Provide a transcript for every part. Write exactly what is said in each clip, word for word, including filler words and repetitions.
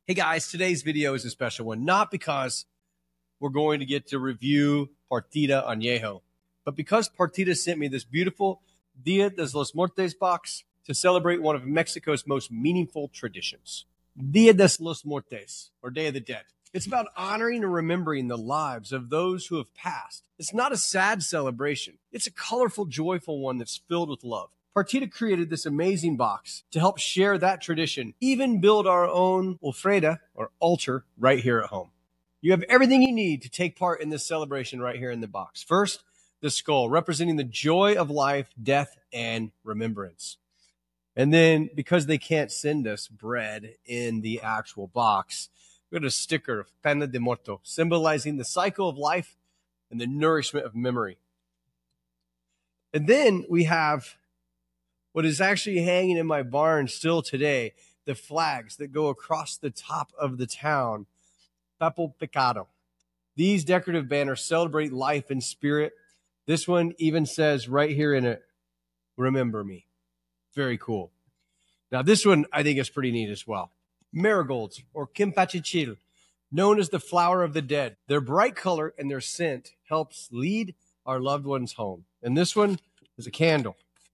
Hey guys, today's video is a special one, not because we're going to get to review Partida Añejo, but because Partida sent me this beautiful Dia de los Muertos box to celebrate one of Mexico's most meaningful traditions. Dia de los Muertos, or Day of the Dead. It's about honoring and remembering the lives of those who have passed. It's not a sad celebration. It's a colorful, joyful one that's filled with love. Partida created this amazing box to help share that tradition, even build our own ofrenda, or altar, right here at home. You have everything you need to take part in this celebration right here in the box. First, the skull, representing the joy of life, death, and remembrance. And then, because they can't send us bread in the actual box, we got a sticker of Pena de Muerto, symbolizing the cycle of life and the nourishment of memory. And then we have what is actually hanging in my barn still today, the flags that go across the top of the town, Papel Picado. These decorative banners celebrate life and spirit. This one even says right here in it, remember me. Very cool. Now this one I think is pretty neat as well. Marigolds, or Quimpachichil, known as the flower of the dead. Their bright color and their scent helps lead our loved ones home. And this one is a candle.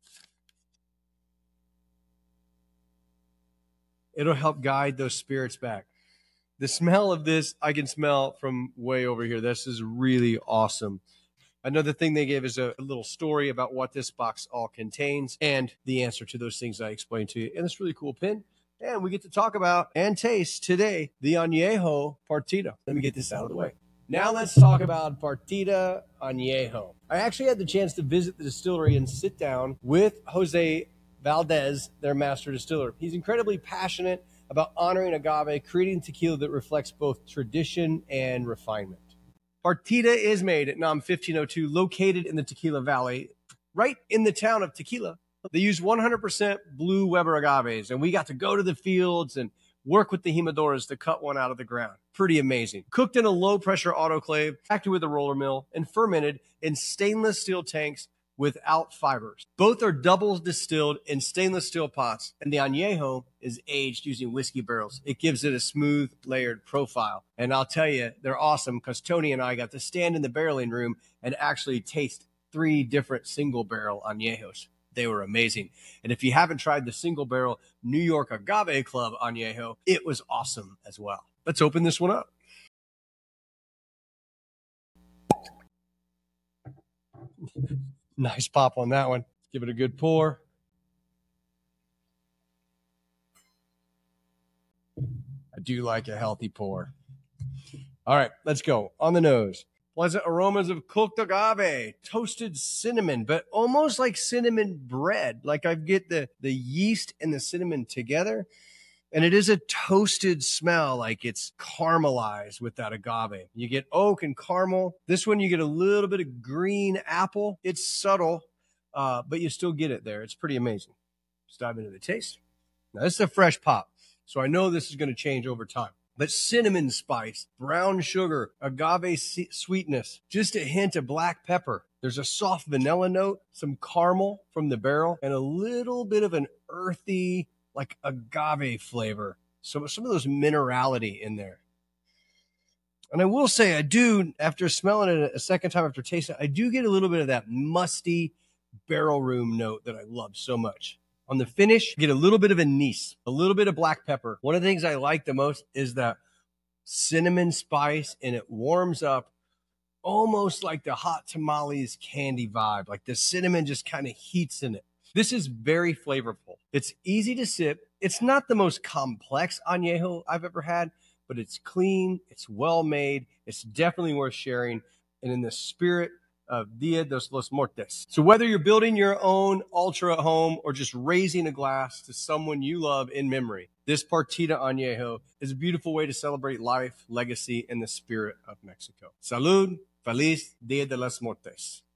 It'll help guide those spirits back. The smell of this, I can smell from way over here. This is really awesome. Another thing they gave is a little story about what this box all contains and the answer to those things I explained to you. And it's really cool pin. And we get to talk about and taste today the Añejo Partida. Let me get this out of the way. Now let's talk about Partida Añejo. I actually had the chance to visit the distillery and sit down with Jose Valdez, their master distiller. He's incredibly passionate about honoring agave, creating tequila that reflects both tradition and refinement. Partida is made at NAM fifteen oh two, located in the Tequila Valley, right in the town of Tequila. They use one hundred percent blue Weber agaves, and we got to go to the fields and work with the jimadoras to cut one out of the ground. Pretty amazing. Cooked in a low-pressure autoclave, acted with a roller mill, and fermented in stainless steel tanks without fibers. Both are double distilled in stainless steel pots, and the Añejo is aged using whiskey barrels. It gives it a smooth, layered profile. And I'll tell you, they're awesome because Tony and I got to stand in the barreling room and actually taste three different single barrel Añejos. They were amazing. And if you haven't tried the single barrel New York Agave Club Añejo, it was awesome as well. Let's open this one up. Nice pop on that one. Give it a good pour. I do like a healthy pour. All right, let's go. On the nose. Pleasant aromas of cooked agave, toasted cinnamon, but almost like cinnamon bread. Like I get the, the yeast and the cinnamon together. And it is a toasted smell, like it's caramelized with that agave. You get oak and caramel. This one, you get a little bit of green apple. It's subtle, uh, but you still get it there. It's pretty amazing. Let's dive into the taste. Now, this is a fresh pop, so I know this is going to change over time. But cinnamon spice, brown sugar, agave sweetness, just a hint of black pepper. There's a soft vanilla note, some caramel from the barrel, and a little bit of an earthy, like agave flavor. So some of those minerality in there. And I will say, I do, after smelling it a second time after tasting it, I do get a little bit of that musty barrel room note that I love so much. On the finish, you get a little bit of anise, a little bit of black pepper. One of the things I like the most is that cinnamon spice, and it warms up almost like the hot tamales candy vibe. Like the cinnamon just kind of heats in it. This is very flavorful. It's easy to sip. It's not the most complex añejo I've ever had, but it's clean. It's well made. It's definitely worth sharing. And in the spirit of Dia de los Muertos. So whether you're building your own ultra at home or just raising a glass to someone you love in memory, this Partida Añejo is a beautiful way to celebrate life, legacy, and the spirit of Mexico. Salud. Feliz Dia de los Muertos.